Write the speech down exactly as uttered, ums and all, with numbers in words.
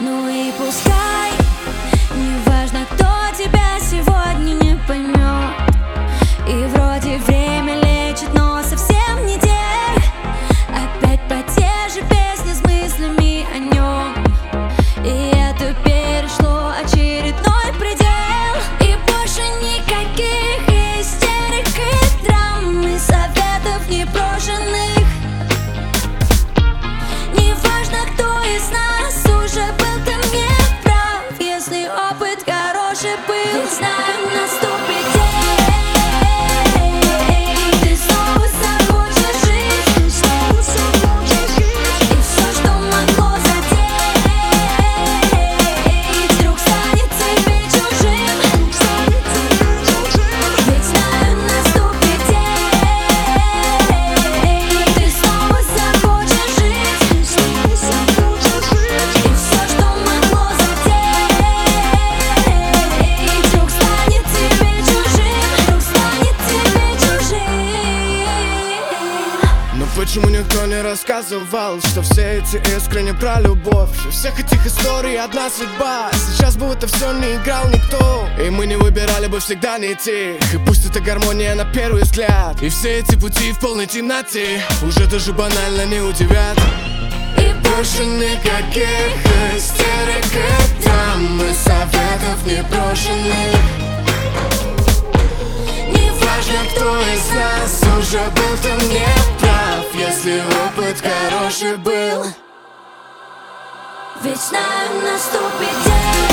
Ну и пускай, неважно, кто тебя сегодня не поймет. И вроде время лечит, но совсем не те. Опять по те же песни с мыслями о нем. И это перешло очередной предел. И больше никаких истерик и драм, и советов непрошенных. Неважно, кто из нас уже был, ты не прав, если опыт хороший был. Ведь знаем, наступит день, ты снова захочешь жить, и все, что могло задеть, вдруг станет тебе чужим. Ведь знаем, наступит день, ты снова захочешь жить, и все, что могло задеть, вдруг станет тебе чужим, вдруг станет тебе чужим. Но почему никто не рассказывал, что все эти искры не про любовь? Что всех этих историй одна судьба. Сейчас будто все не играл никто, и мы не выбирали бы всегда не идти. И пусть это гармония на первый взгляд, и все эти пути в полной темноте уже даже банально не удивят. И больше никаких истерик и драм, и советов непрошенных. Неважно, кто из нас уже был, ты не прав, если опыт хороший был. Ведь знаем, наступит день.